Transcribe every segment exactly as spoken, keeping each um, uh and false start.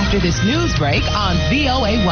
after this news break on V O A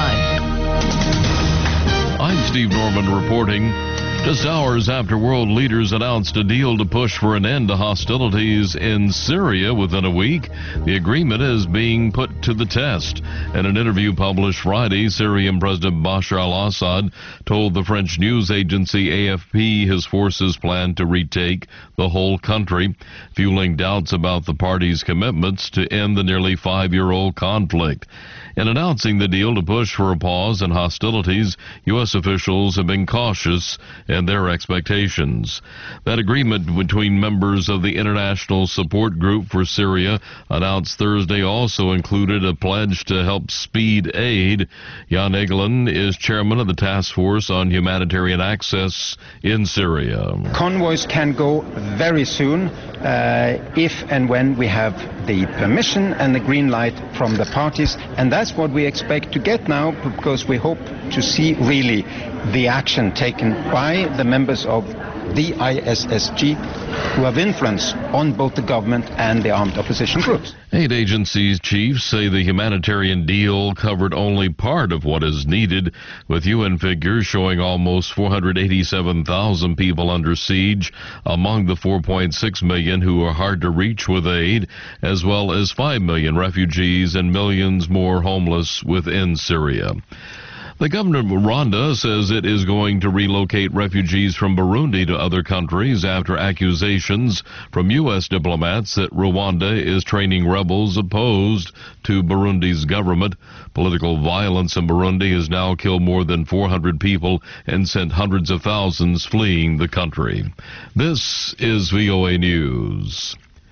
one. I'm Steve Norman reporting. Just hours after world leaders announced a deal to push for an end to hostilities in Syria within a week, the agreement is being put to the test. In an interview published Friday, Syrian President Bashar al-Assad told the French news agency A F P his forces plan to retake the whole country, fueling doubts about the party's commitments to end the nearly five-year-old conflict. In announcing the deal to push for a pause in hostilities, U S officials have been cautious in their expectations. That agreement between members of the International Support Group for Syria announced Thursday also included a pledge to help speed aid. Jan Egeland is chairman of the Task Force on Humanitarian Access in Syria. Convoys can go very soon uh, if and when we have the permission and the green light from the parties, and that's what we expect to get now, because we hope to see really the action taken by the members of the I S S G who have influence on both the government and the armed opposition groups. Aid agencies chiefs say the humanitarian deal covered only part of what is needed, with U N figures showing almost four hundred eighty-seven thousand people under siege, among the four point six million who are hard to reach with aid, as well as five million refugees and millions more homeless within Syria. The government of Rwanda says it is going to relocate refugees from Burundi to other countries after accusations from U S diplomats that Rwanda is training rebels opposed to Burundi's government. Political violence in Burundi has now killed more than four hundred people and sent hundreds of thousands fleeing the country. This is V O A News.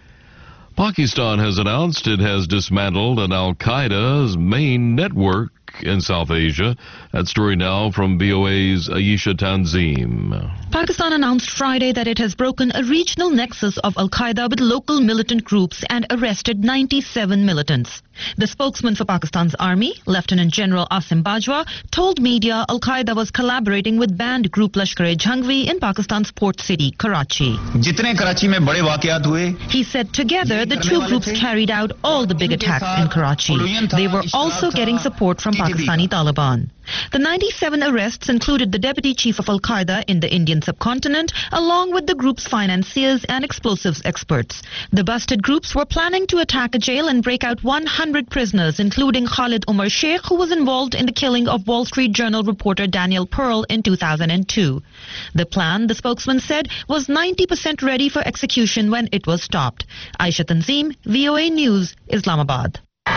Pakistan has announced it has dismantled an al-Qaeda's main network in South Asia. That story now from V O A's Ayesha Tanzim. Pakistan announced Friday that it has broken a regional nexus of al-Qaeda with local militant groups and arrested ninety-seven militants. The spokesman for Pakistan's army, Lieutenant General Asim Bajwa, told media al-Qaeda was collaborating with banned group Lashkar-e-Jhangvi in Pakistan's port city, Karachi. He said together the two groups carried out all the big attacks in Karachi. They were also getting support from Pakistani Taliban. The ninety-seven arrests included the deputy chief of al-Qaeda in the Indian subcontinent, along with the group's financiers and explosives experts. The busted groups were planning to attack a jail and break out one hundred prisoners, including Khalid Umar Sheikh, who was involved in the killing of Wall Street Journal reporter Daniel Pearl in two thousand two. The plan, the spokesman said, was ninety percent ready for execution when it was stopped. Aisha Tanzim, V O A News, Islamabad.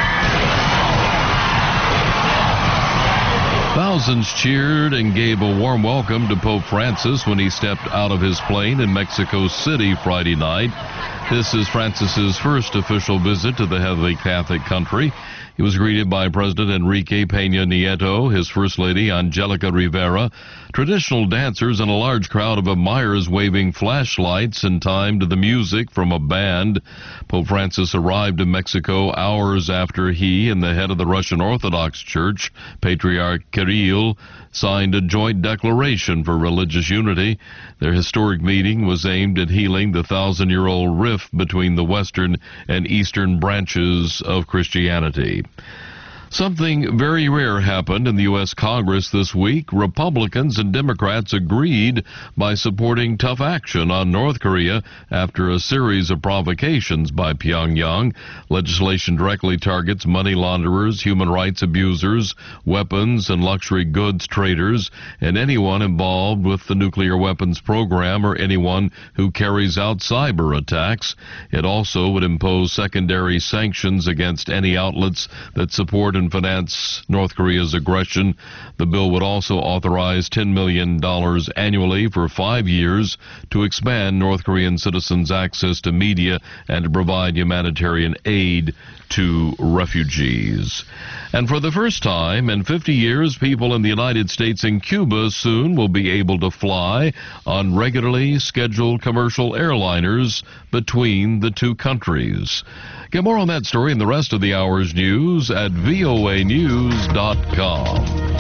Thousands cheered and gave a warm welcome to Pope Francis when he stepped out of his plane in Mexico City Friday night. This is Francis's first official visit to the heavily Catholic country. He was greeted by President Enrique Peña Nieto, his First Lady Angelica Rivera, traditional dancers, and a large crowd of admirers waving flashlights in time to the music from a band. Pope Francis arrived in Mexico hours after he and the head of the Russian Orthodox Church, Patriarch Kirill, signed a joint declaration for religious unity. Their historic meeting was aimed at healing the thousand-year-old rift between the western and eastern branches of Christianity. Something very rare happened in the U S Congress this week. Republicans and Democrats agreed by supporting tough action on North Korea after a series of provocations by Pyongyang. Legislation directly targets money launderers, human rights abusers, weapons and luxury goods traders, and anyone involved with the nuclear weapons program or anyone who carries out cyber attacks. It also would impose secondary sanctions against any outlets that support and finance North Korea's aggression. The bill would also authorize ten million dollars annually for five years to expand North Korean citizens' access to media and to provide humanitarian aid to refugees. And for the first time in fifty years, people in the United States and Cuba soon will be able to fly on regularly scheduled commercial airliners between the two countries. Get more on that story and the rest of the hour's news at V O A news dot com.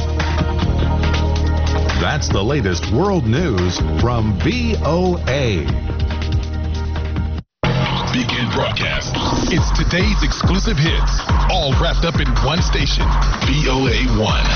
That's the latest world news from V O A. Weekend broadcast. It's today's exclusive hits, all wrapped up in one station, V O A one.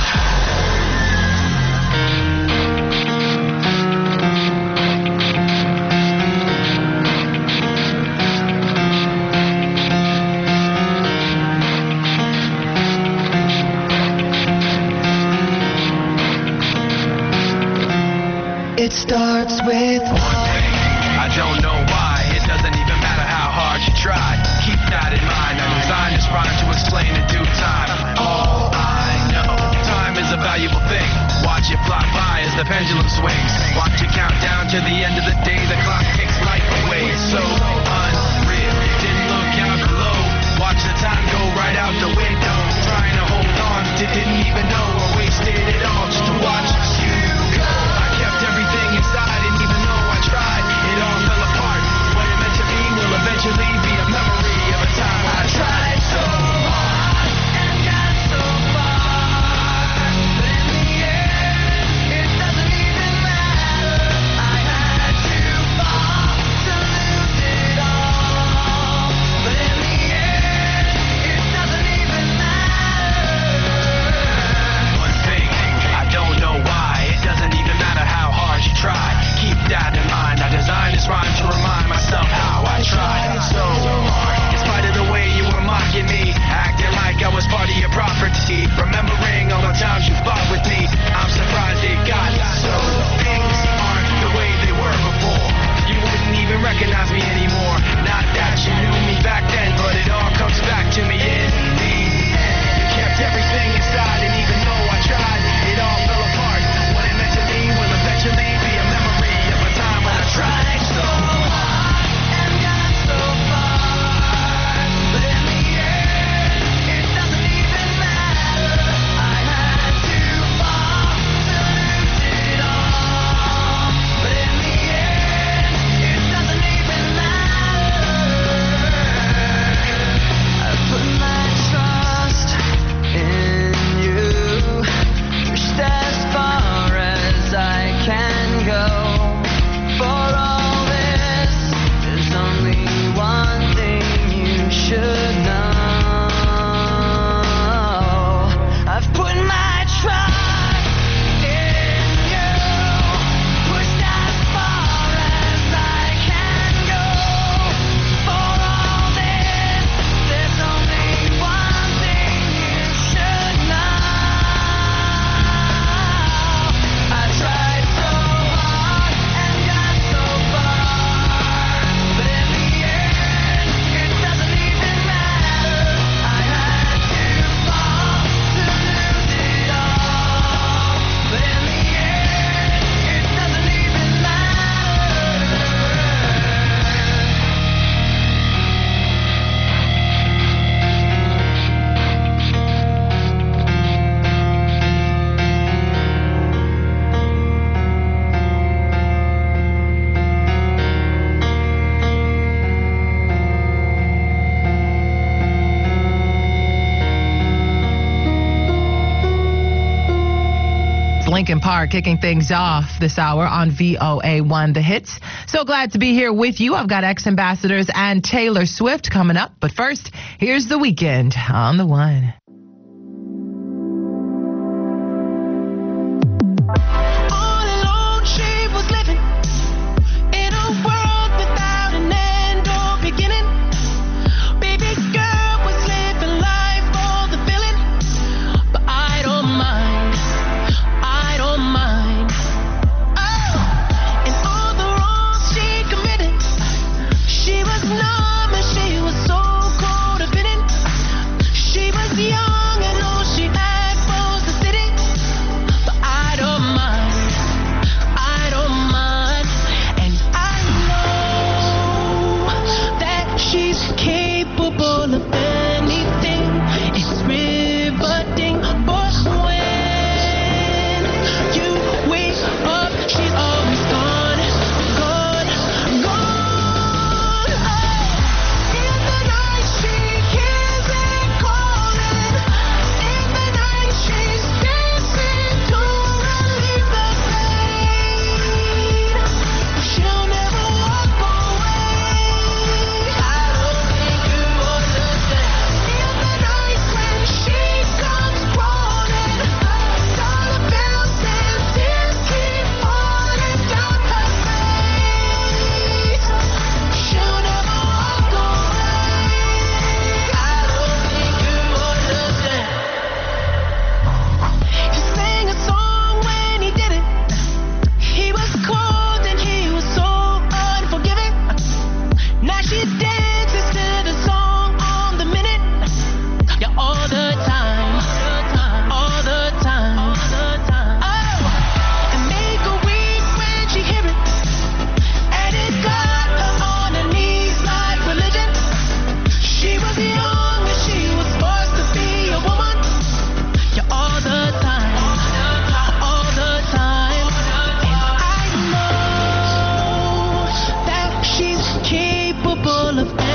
It starts with one thing. I don't know why. It doesn't even matter how hard you try. Keep that in mind. I designed this rhyme to explain in due time. All I know, time is a valuable thing. Watch it fly by as the pendulum swings. Watch it count down to the end of the day. The clock takes life away. It's so unreal. Didn't look out below. Watch the time go right out the window. Trying to hold on, didn't even know I wasted it all just to watch you go. I kept everything inside, and even though I tried, it all fell apart. What it meant to be will eventually be a memory of a time I tried so hard and got so far. But in the end, it doesn't even matter. I had to fall to lose it all. But in the end, it doesn't even matter. One thing, I don't know why. It doesn't even matter how hard you try. Keep that in mind. I designed this rhyme to remind myself how I tried so hard. In spite of the way you were mocking me, acting like I was part of your property, remembering all the times you fought with me, I'm surprised it got so. Things aren't the way they were before. You wouldn't even recognize me anymore. Not that you knew me back then, but it all comes back to me in the end. You kept everything inside, and even though I tried, it all fell apart. What it meant to me will eventually be a memory of a time when I tried so hard and got so far. But in the end, it doesn't even matter. I had to fall to lose it all. But in the end, it doesn't even matter. I put my trust in you. Pushed as far as I can go. For all this, there's only one thing you should know. I've put my trust in you. Pushed as far as I can go. For all this, there's only one thing you should know. I tried so hard and got so far, but in the end, it doesn't even matter. I had to fall to lose it all, but in the end, it doesn't even matter. Linkin Park kicking things off this hour on V O A one The Hits. So glad to be here with you. I've got ex-ambassadors and Taylor Swift coming up. But first, here's The Weeknd on The One. All alone she was living in a world without an end or beginning. Baby girl was living life for the feeling, but I don't mind, I don't mind. Oh, and all the wrongs she committed, she was numb and she was so cold of it. She was young. Now she dances to the song on the minute. Yeah, all the time, all the time. Oh, and make her weak when she hear it. And it got her on her knees like religion. She was young and she was forced to be a woman. Yeah, all the time, all the time. And I know that she's capable of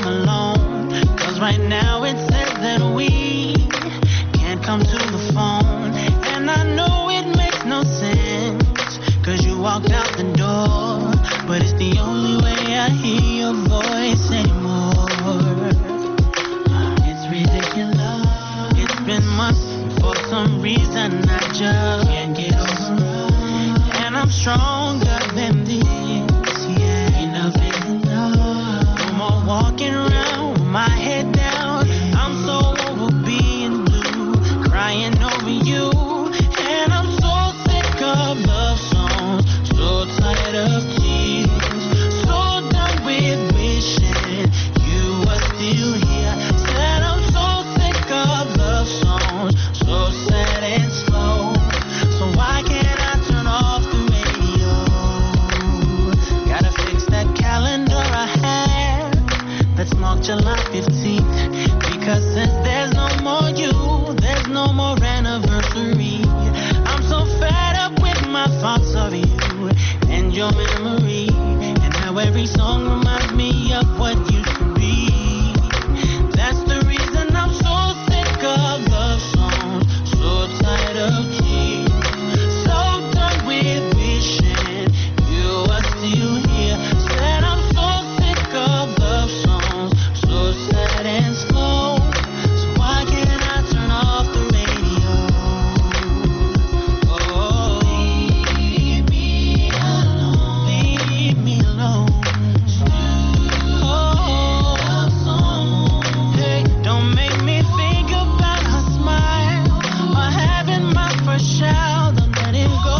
I'm alone. Cause right now it says that we can't come to the phone. And I know it makes no sense, cause you walked out the door. But it's the only way I hear your voice anymore. It's ridiculous. It's been months, for some reason I just can't get over it. And I'm stronger than this, yeah. Enough is enough. No more walking around with my head down. I'm so over being blue, crying over you. And I'm so sick of love songs, so tired of tears, so done with wishing you were still here. Said I'm so sick of love songs, so sad and slow. So why can't I turn off the radio? Gotta fix that calendar I had that's marked July fifteenth. Because since there's no more you, there's no more anniversary. I'm so fed up with my thoughts of you and your memory, and how every song reminds me of what used to be. That's the reason I'm so sick of love songs, so tired of tears, so done with wishing you were still here. Said I'm so sick of love songs, so sad and slow. So why can't I turn off the radio? Oh, leave me alone, leave me alone. Oh, hey, don't make me think about her smile or having my first child. I'm letting go,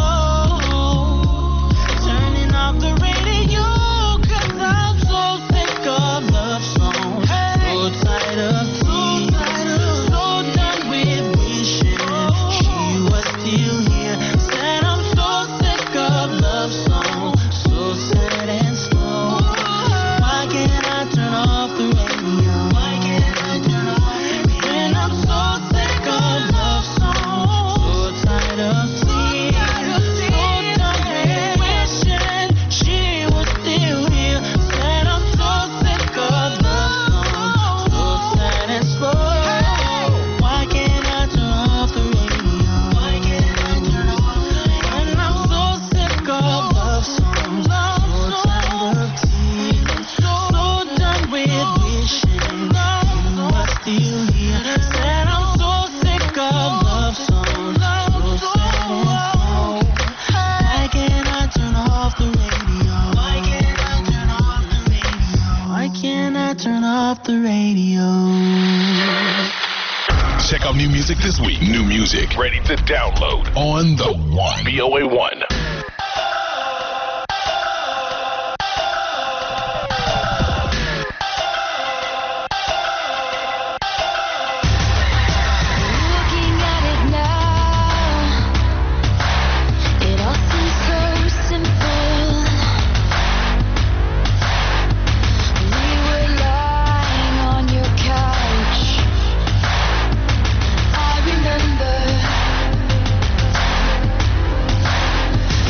turning off the radio, cause I'm so sick of love songs, so tired of tears, so done with wishing she was still here. Said I'm so sick of love songs, so sad and slow. Why can't I turn off the radio? Why can't I turn off the radio? And I'm so sick of love songs, so tired of tears, so done with wishing she was still here. Said I'm so sick of love songs, so sad and slow. Why can't I turn off the radio? Why can't I turn off the radio? And I'm so sick of love songs, so tired of tears, so done with wishing you were still here. Said I'm so sick of love songs, so sad and slow. Why can't I turn off the radio? Why can't I turn off the radio? Why can't I turn off the radio? Check out new music this week. New music ready to download on the One. B O A one. Looking at it now, it all seems so simple. We were lying on your couch. I remember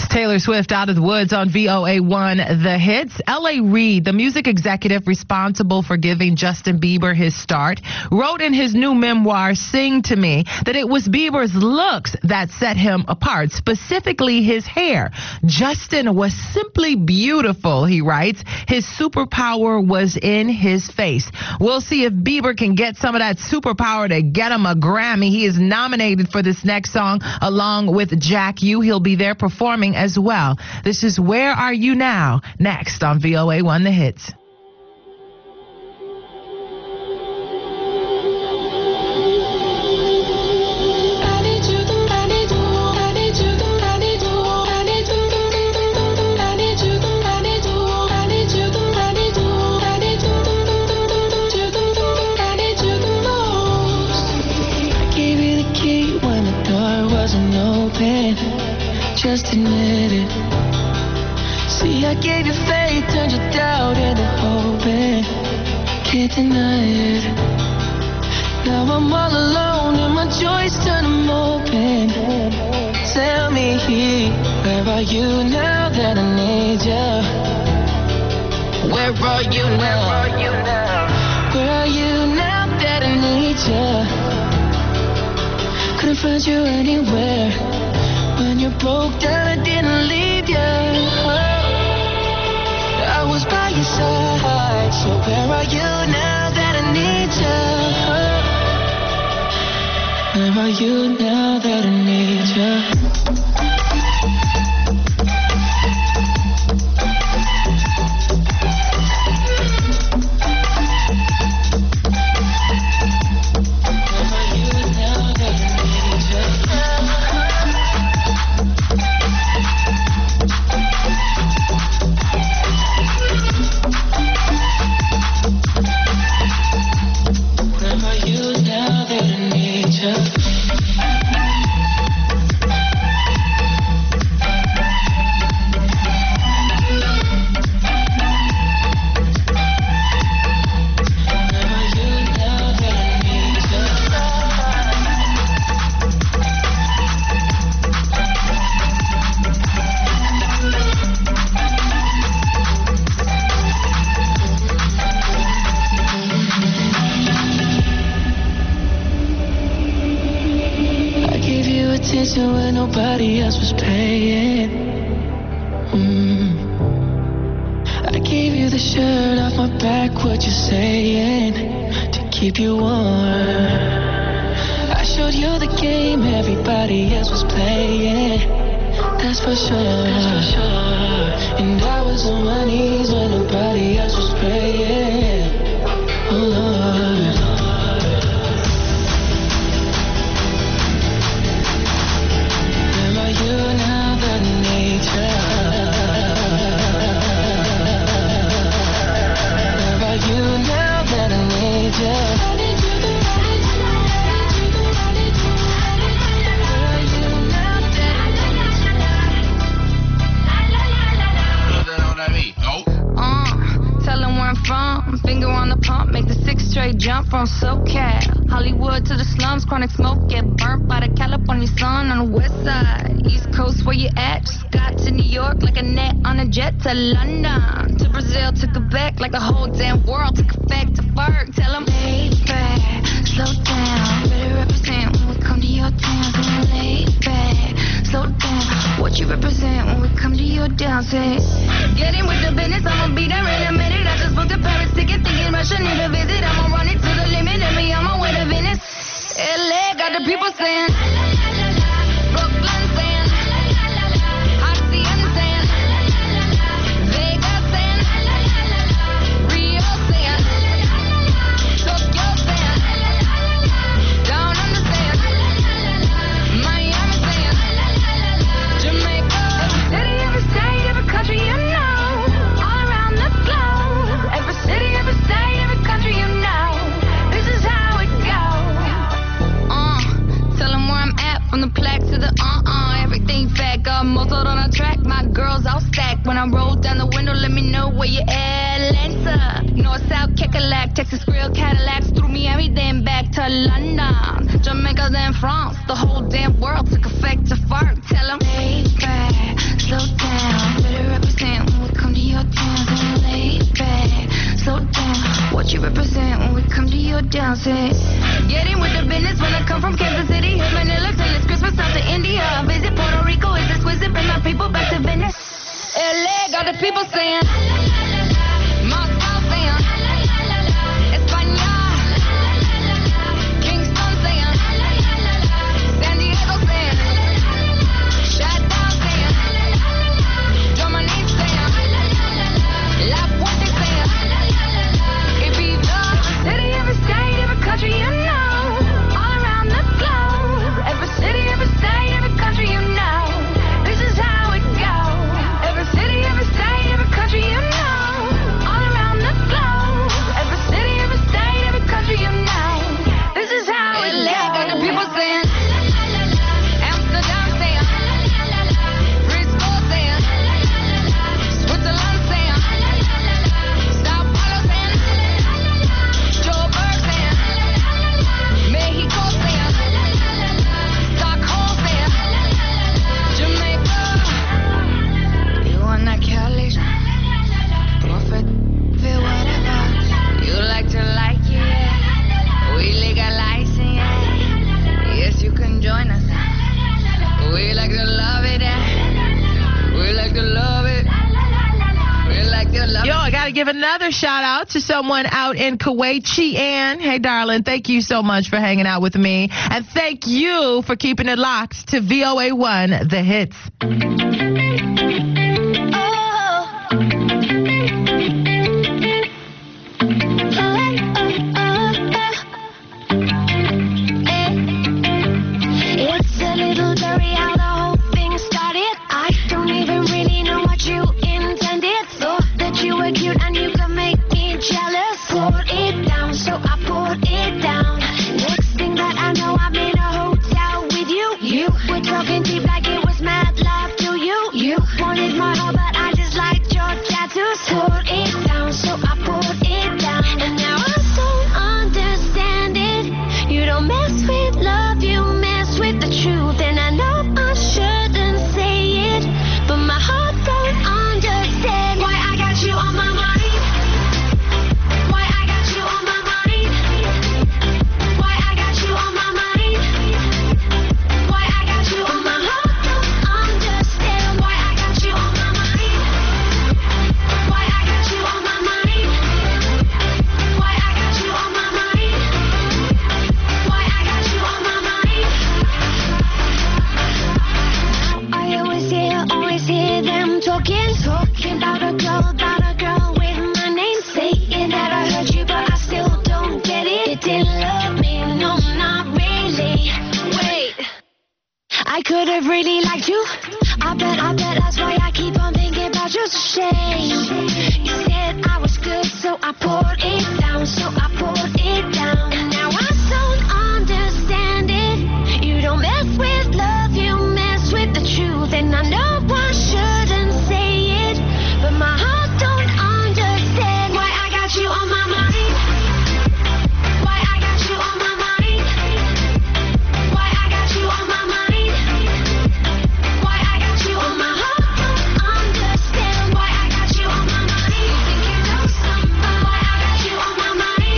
Taylor Swift out of the woods on V O A one The Hits. L A. Reid, the music executive responsible for giving Justin Bieber his start, wrote in his new memoir, Sing to Me, that it was Bieber's looks that set him apart, specifically his hair. Justin was simply beautiful, he writes. His superpower was in his face. We'll see if Bieber can get some of that superpower to get him a Grammy. He is nominated for this next song along with Jack U. He'll be there performing as well. This is Where Are You Now? Next on V O A one The Hits. Just admit it. See, I gave you faith, turned your doubt into hope, and can't deny it. Now I'm all alone and my joys turn them open. Tell me, where are you now that I need you? Where are you now? Where are you now that I need you? Couldn't find you anywhere. When you broke down, I didn't leave you. I was by your side. So where are you now that I need you? Where are you now that I need you? When nobody else was paying. mm. I gave you the shirt off my back, what you saying, to keep you warm. I showed you the game everybody else was playing. That's for sure, That's for sure. And I was on my knees when nobody else was praying. Oh Lord, finger on the pump, make the six straight jump from SoCal. Hollywood to the slums, chronic smoke, get burnt by the California sun on the west side. East Coast, where you at? Just got to New York like a net on a jet to London. To Brazil, to Quebec, like the whole damn world took effect to Ferg. Tell them, lay back, slow down. Better represent when we come to your town. Tell them, lay back, slow down. What you represent when we come to your town? Say, get in with the business, I'ma be there in a minute. I just booked a Paris ticket, thinking Russia need a visit. I'ma run it to the limit, and me on my way to Venice. L A got the people saying, Brooklyn saying, Oxy saying, Vegas saying, Rio saying, Tokyo saying, Down Under saying, Miami saying, Jamaica. Every city, every state, every country you know, all around the globe. Every city, every state, every country you know, this is how it goes. Uh, tell them where I'm at, from the plaque to the uh-uh. Everything fat, got muzzled on a track. My girls all stacked. When I roll down the window, let me know where you at. Atlanta, North, South, Kekalak, Texas, Grill, Cadillacs. Through Miami, then back to London. Jamaica, then France. The whole damn world took effect to fart. Tell them, lay back, slow say. Getting with the business when I come from Kansas City. Hit Manila till it's Christmas out to India. I visit Puerto Rico, it's exquisite. Bring my people back to Venice. L A got the people saying. Moscow saying. España. Kingston saying. San Diego saying. Chi-Town saying. Germany saying. La Puente saying. Ibiza. City, every state, every country you know. All around the globe. Every city, every state, every country you know. This is how it goes. Every city, every state, every country you know. All around the globe. Every city, every state, every country you know. This is how it goes. Got the people saying. Amsterdam saying. Frisco saying. Switzerland saying. Sao Paulo saying. Joburg saying. Mexico saying. Stockholm saying. Jamaica. You want that Cali? Prophet, feel whatever. You like to like it, yeah. We legalize it, yeah. Yes, you can join us. We like to love it, yeah. We like to love it. We like to love Yo, it. I got to give another shout out to someone out in Kuwait, Chi-Ann. Hey, darling, thank you so much for hanging out with me. And thank you for keeping it locked to V O A one, The Hits. It's a little blurry how the whole thing started. I don't even really know what you intended. Thought that you were cute and you could make me jealous. Poured it down, so I poured it down. Next thing that I know, I'm in a hotel with you. You were talking deep like it was mad love to you. You wanted my heart, but I just liked your tattoos. Poured it down, so I poured it down. And now I don't understand it. You don't mess with love, you mess with the truth. And I know I shouldn't say it, but my heart don't understand why I got you on my mind. Why I got you on my mind. Why I got you on my mind. Why I got you on my heart don't understand why I got you on my mind. Why I got you on my mind. Why I got you on my mind. Why I got you on my mind. I always hear, always hear them talking, talking about a girl, about a girl with my name, saying that I heard you, but I still don't get it. It didn't love me, no, not really. Wait, I could have really liked you. I bet, I bet that's why I keep on thinking about you. It's a shame. You said I was good, so I poured it down, so I poured it down. And now I don't understand it. You don't mess with love, you mess with the truth. And I know I shouldn't say it, but my heart don't understand why I got you on my mind. Why I got you on my mind. Why I got you on my mind. Why I got you on my heart don't understand why I got you on my mind. You think you know somebody? Why I got you on my mind.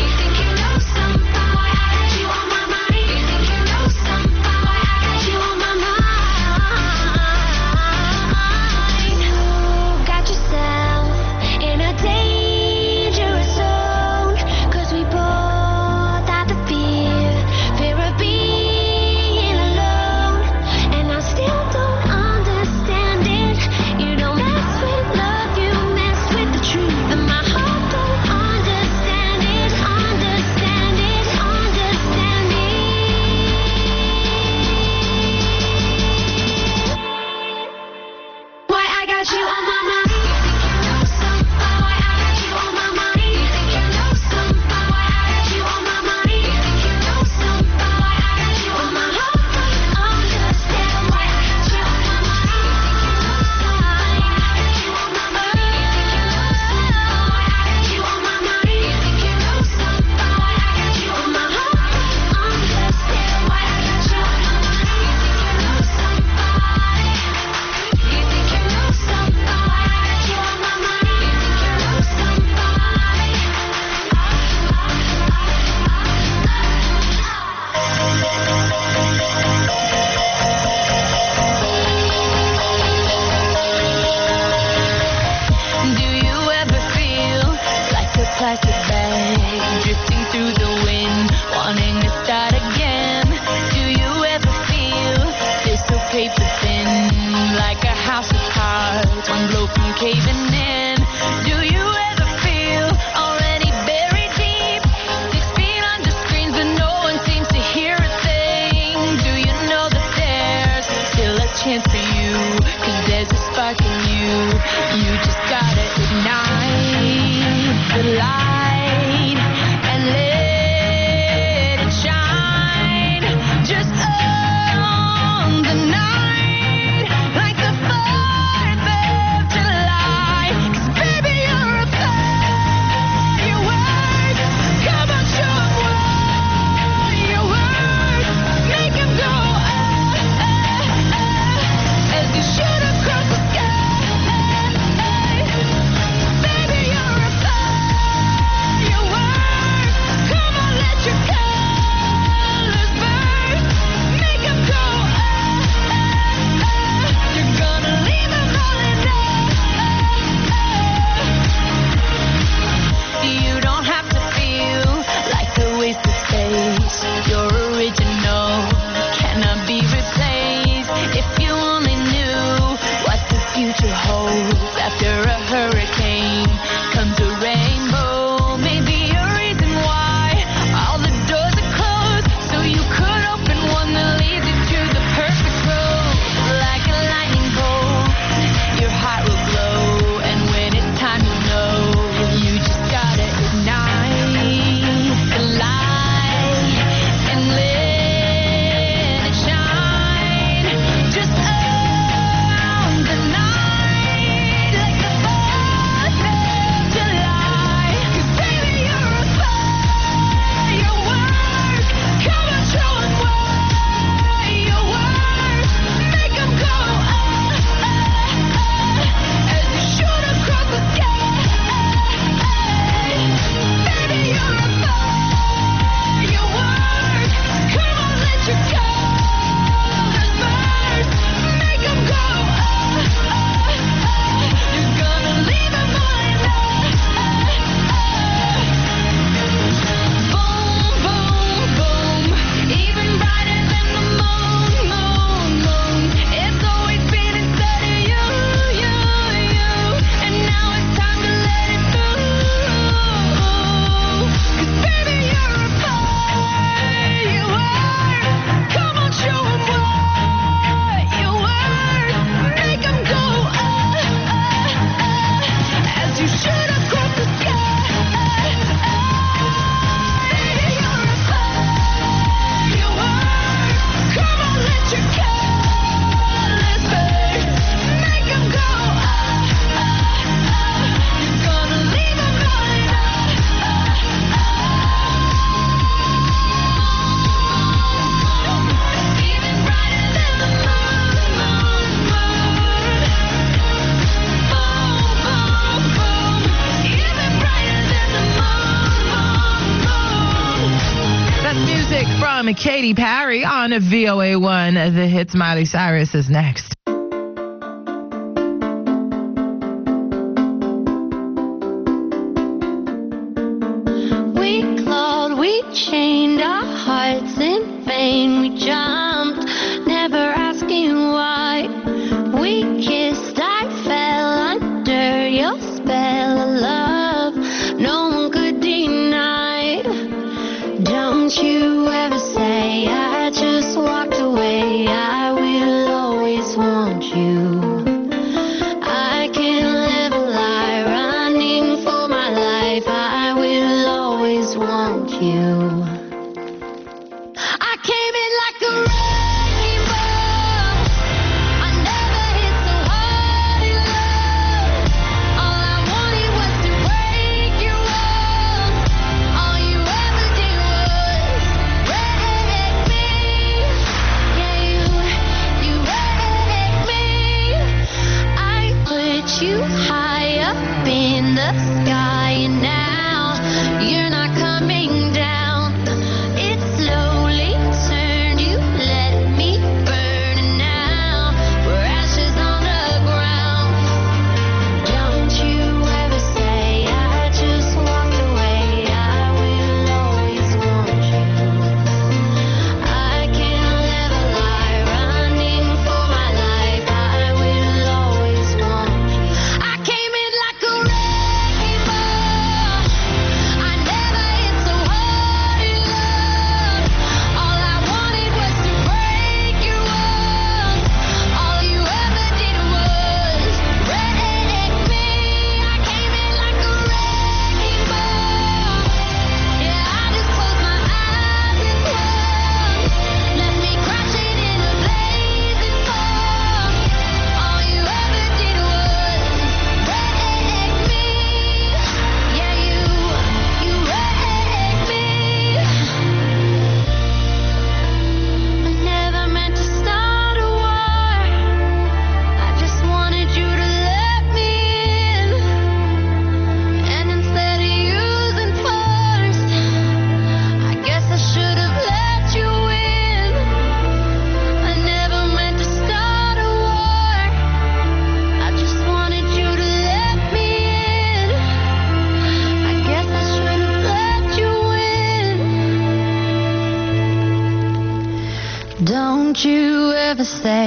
one blow from caving in. Do you ever feel already buried deep? Six feet under screens but no one seems to hear a thing. Do you know that there's still a chance for you? Cause there's a spark in you. You just gotta ignite the light and let it shine. Just on the night like the fourth of July. Cause baby you're a firework. Come on, show 'em what you're worth. Make 'em go ah, ah, ah, as you shoot across the sky. Baby you're a firework. Come on, let your colors burst. Make 'em go ah, ah, ah. You're gonna leave 'em all in love. You don't have to feel like a waste of space. You're original, cannot be replaced. If you only knew what the future holds. After a hurricane comes a rainbow. Maybe a reason why all the doors are closed, so you could open one that leads you to the perfect road. Like a lightning bolt, your heart will glow, and when it's time you know, you just gotta ignite the light and let it shine. Just on the night like the fourth of July. Cause baby you're a firework. Come on, show 'em what you're worth. Make 'em go ah, ah, ah, as you shoot across the sky. Baby you're a firework. Come on, let your colors burst. Make 'em go ah, ah, ah. You're gonna leave 'em all in love. Boom, boom, boom. Even brighter than the moon, moon, moon. It's always been inside of you, you, you. And now it's time to let it through. Cause baby you're a firework. Come on, show 'em what you're worth. Make 'em go ah, ah, ah, as you shoot across the sky. Baby you're a firework. Come on, let your colors burst. Make 'em go ah, ah, ah. You're gonna leave 'em all in love. Even brighter than the moon, moon, moon. Boom, boom, boom. Even brighter than the moon, moon, moon. That's music from Katy Perry on V O A one. The hits. Miley Cyrus is next. We clawed, we chained our hearts in vain. We jumped, never asking why. We kissed, I fell under your spell of love. No one could deny. Don't you ever say I just walked away. I will always want you. I can't live a lie, running for my life. I will always want you. I came in like a rainbow. I never hit so hard in love. All I wanted was to break your walls. All you ever did was wreck me. Yeah, you, you wrecked me.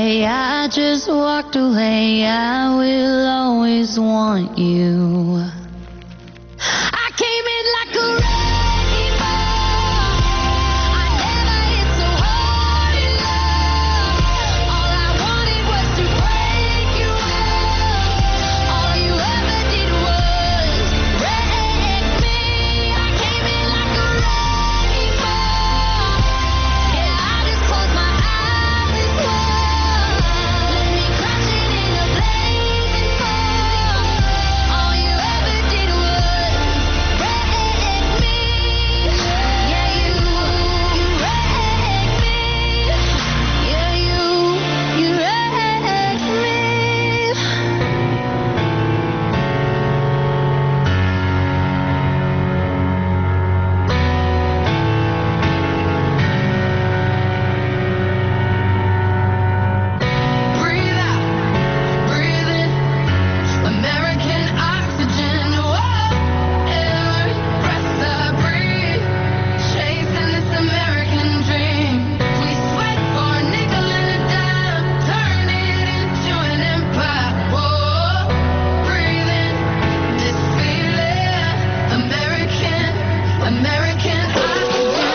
away, I just walked away. I will always want you. I came in like a wrecking ball. I never hit so hard in love. All I wanted was to break you up. All you ever did was wreck me. I came in like a wrecking ball. Yeah, I just closed my eyes and swore. Let me crash it in a blazing fall. All you ever did was wreck me. Yeah, you, you wrecked me. Yeah, you, you wrecked me. Breathe out, breathe in, American oxygen. Whoa, every breath I breathe, chasing this American dream. We sweat for a nickel and a dime, turn it into an empire. Whoa, breathe in this feeling, American, American oxygen.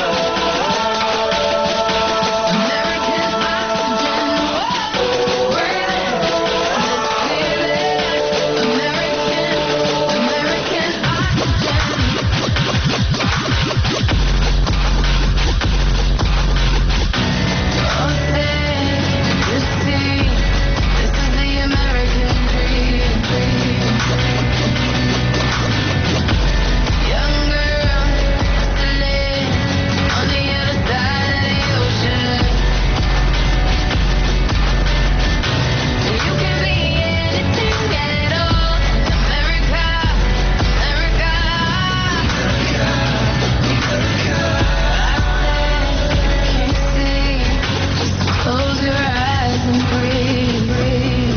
American oxygen. Whoa, breathe in this feeling, American, American oxygen. Don't say, just see, this is the American dream. Young girl, hustling on the other side of the ocean. You can be anything at all. America, America, can't see. Close your eyes and breathe. Breathe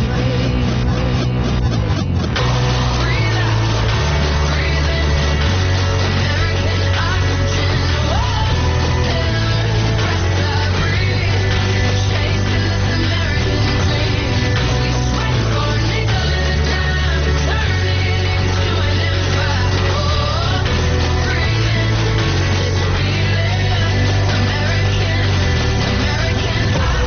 out, breathe in. American oxygen. Whoa, every breath I breathe, chasing this American dream. We sweat for a nickel and a dime, turn it into an empire. Whoa, breathe in this feeling, American, American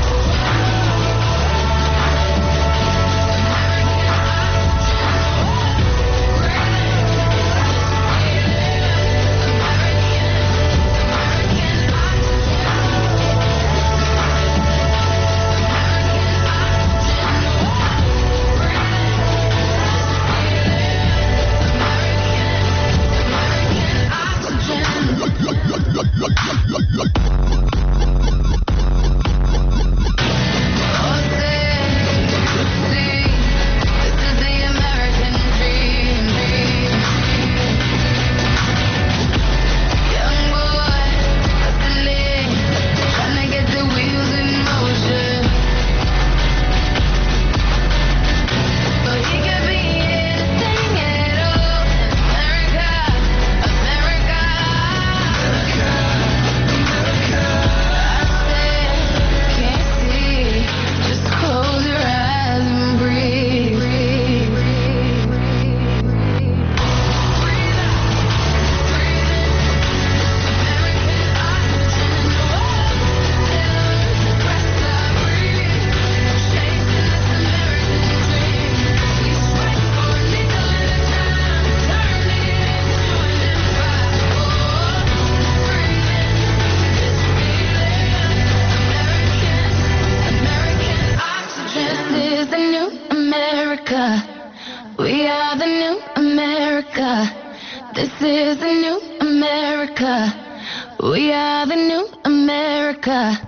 We are the new America. This is the new America. We are the new America.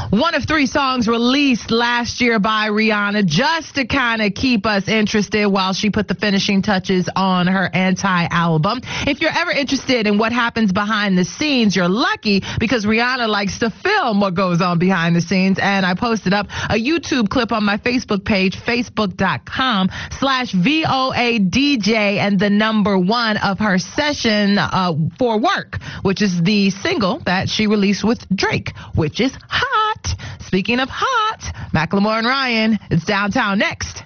one of three songs released last year by Rihanna just to kind of keep us interested while she put the finishing touches on her Anti album. If you're ever interested in what happens behind the scenes, you're lucky because Rihanna likes to film what goes on behind the scenes. And I posted up a YouTube clip on my Facebook page, facebook.com slash VOA DJ, and the number one of her session uh, for Work, which is the single that she released with Drake, which is hot. Speaking of hot, Macklemore and Ryan, it's Downtown next.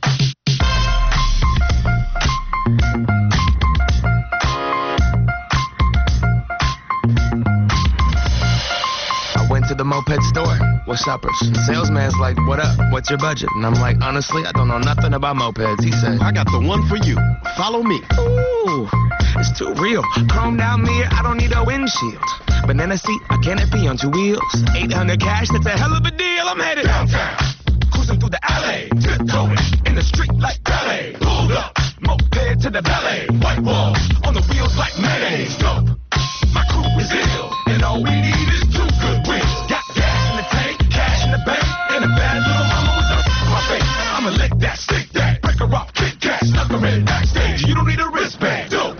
I went to the moped store. What's uppers? Salesman's like, what up? What's your budget? And I'm like, honestly, I don't know nothing about mopeds. He said, I got the one for you. Follow me. ooh, it's too real. Chrome down mirror, I don't need a windshield. Banana seat, a canopy on two wheels. eight hundred cash, that's a hell of a deal. I'm headed downtown. Cruising through the alley. Tiptoeing in the street like ballet. Pulled up, moped to the ballet. White walls on the wheels like mayonnaise. Dope. My crew is ill, and all we need is two good wins. Got gas in the tank, cash in the bank, and a bad little mama with a on my face. I'ma lick that, stick that, break her off, kick cash, knock her in backstage. You don't need a wristband, dope.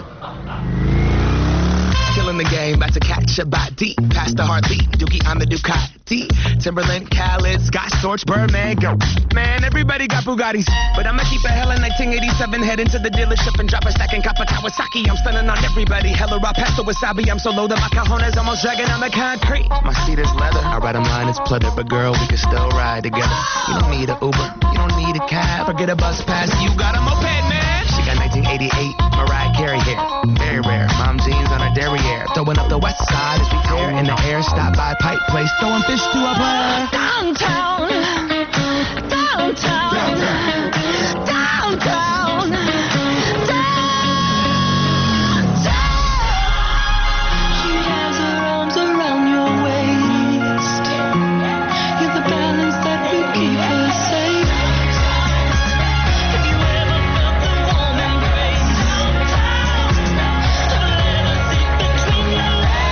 Killing the game, about to catch a body. Past the heartbeat, Dookie on the Ducati. Timberland, Khaled, Scott Storch, Birdman, go. Man, everybody got Bugattis. But I'ma keep a hell in nineteen eighty-seven. Head into the dealership and drop a stack and cop a Kawasaki. I'm stunning on everybody. Hella raw pasta wasabi. I'm so low that my cajones almost dragging on the concrete. My seat is leather. I ride a line, it's pleather. But girl, we can still ride together. You don't need an Uber. You don't need a cab or get a bus pass. You got a moped, man. She got nineteen eighty-eight Mariah Carey hair. Very rare. Mom jeans on her derriere. Throwing up the west side as we tear in the air. Stop by Pipe Place. Throwing fish to a player. Downtown, downtown, downtown, downtown, She has her arms around your waist. You're the balance that will keep her safe. Have you ever felt the warm embrace? Have you ever seen between your legs?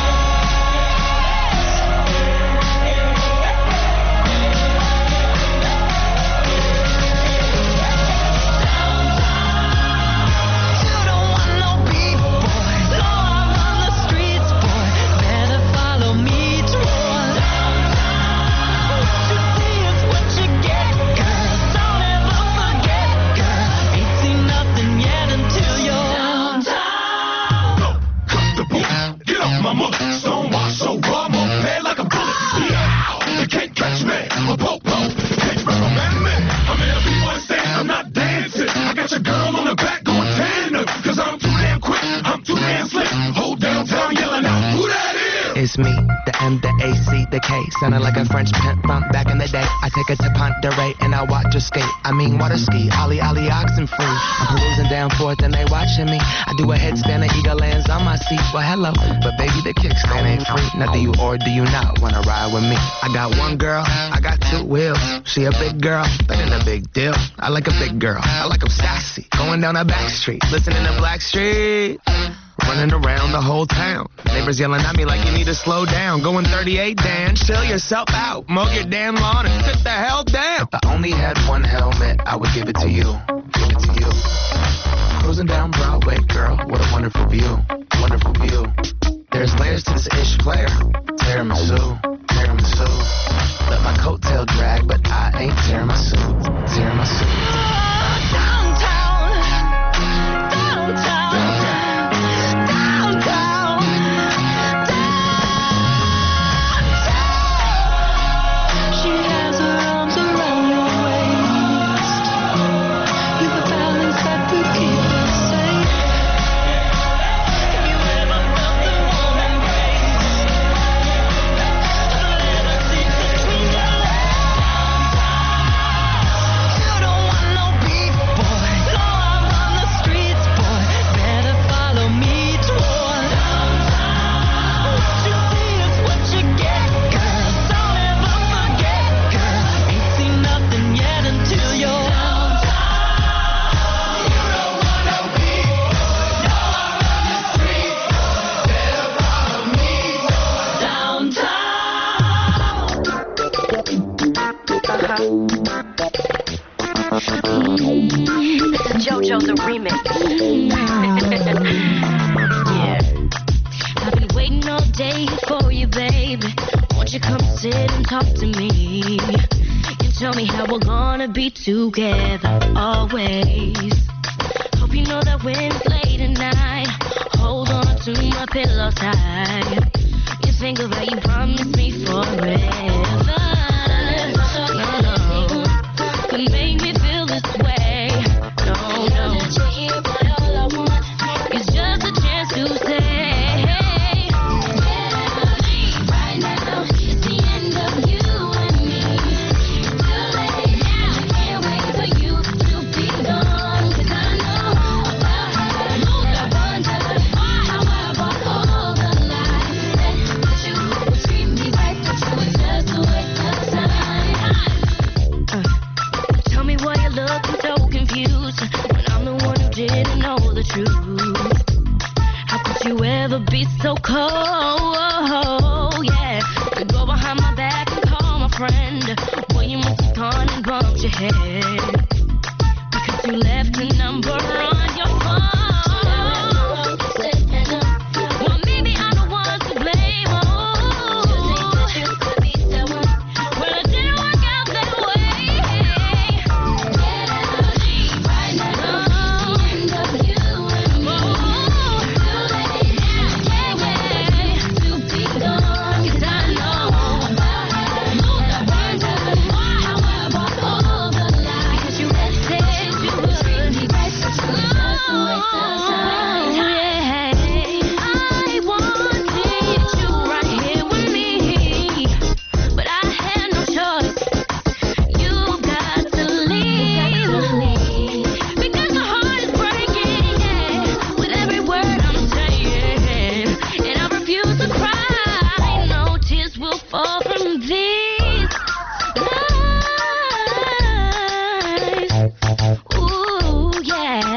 You don't want no beef, boy. No, I'm on the streets, boy. Better follow me, boy. What you see is what you get, girl. Don't ever forget, girl. Ain't seen nothing yet until you're downtown. Cut the boot. Get off my mother. Stonewash so raw, moped like a bullet. Yeah, you can't catch me. A popo. Can't recommend me. I'm in a B-boy stand. I'm not dancing. I got your girl on the back going tandem. Cause I'm too damn quick. I'm too damn slick. Hold downtown yelling out, who that is? It's me, the M, the A, C, the K. Sounding like a French pimp from back in the day. I take her to Ponderay and I watch her skate. I mean water ski, ollie ollie oxen free. I'm perusing down Fourth and they watching me. I do a headstand and eagle lands on my seat. Well hello, but baby the kickstand ain't free. Now do you or do you not wanna ride with me? I got one girl, I got two wheels. She a big girl, that ain't a big deal. I like a big girl, I like 'em sassy. Going down a back street, listening to Black Street. Running around the whole town. Neighbors yelling at me like you need to slow down. Going thirty-eight, Dan, chill yourself out. Mow your damn lawn and sit the hell down. If I only had one helmet, I would give it to you. Give it to you. Cruising down Broadway, girl, what a wonderful view. Wonderful view. There's layers to this ish player. Tiramisu, tiramisu. Let my coattail drag, but I ain't tearing my suit. Tearing my suit. Downtown, downtown, downtown, downtown. She has her arms around your waist. You're the balance that will keep her safe. Have you ever felt the JoJo's a remix. Yeah. I've been waiting all day for you, baby. Won't you come sit and talk to me? You tell me how we're gonna be together always. Hope you know that when it's late at night, hold on to my pillow tight. You think of how you promised me forever. No, no, could make me feel this way. No, no, but all I want is just a chance to say, right now, it's the end of you and me. Too late now, I can't wait for you to be gone. 'Cause I know about how I wonder how I bought all the lies that you would treat me right, but you were just a waste of time. Uh, tell me why you're looking so confused when I'm the one who didn't know the truth. How could you ever be so cold? Yeah, you go behind my back and call my friend. Well, you must have gone and bumped your head because you left a number on your phone. Well, maybe I'm the one to blame. Oh, well, it didn't work out that way. Right now, it's the end of you and me. Too late now, can't wait to be gone. 'Cause I know about how I bought all the lies. Because you had said you would treat me right, but you were just a waste of time. I wanted you right here with me, but I had no choice. You got to leave because my heart is breaking, yeah, with every word I'm saying, and I refuse to cry. No tears will fall from these eyes. Ooh, yeah.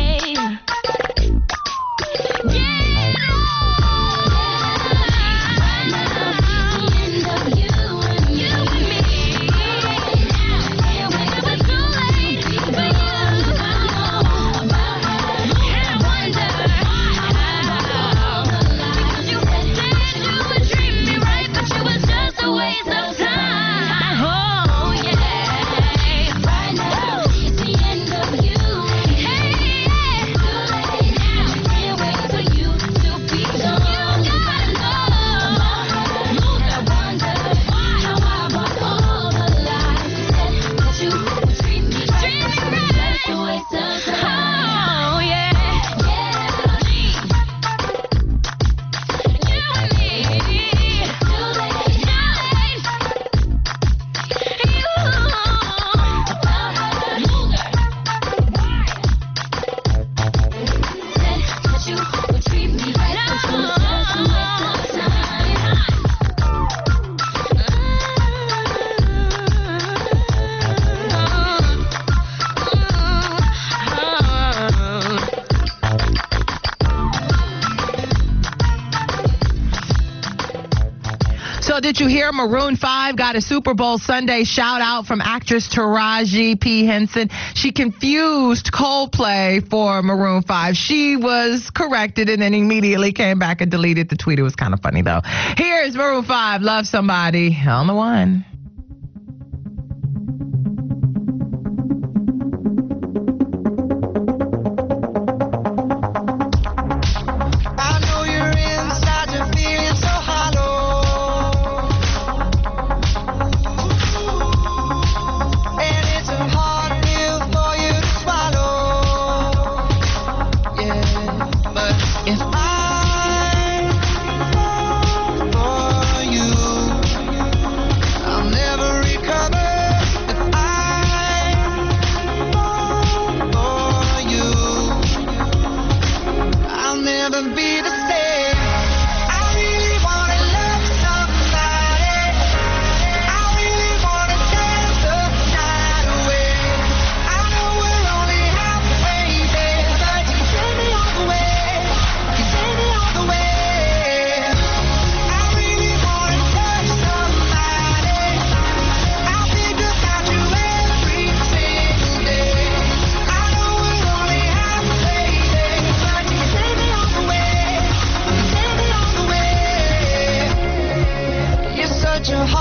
So did you hear Maroon five got a Super Bowl Sunday shout out from actress Taraji P. Henson? She confused Coldplay for Maroon five. She was corrected and then immediately came back and deleted the tweet. It was kind of funny though. Here's Maroon five, Love Somebody on the one. I know you're inside, you're feeling so hollow, and it's a hard pill for you to swallow. Yeah, but if I fall for you, I'll but your heart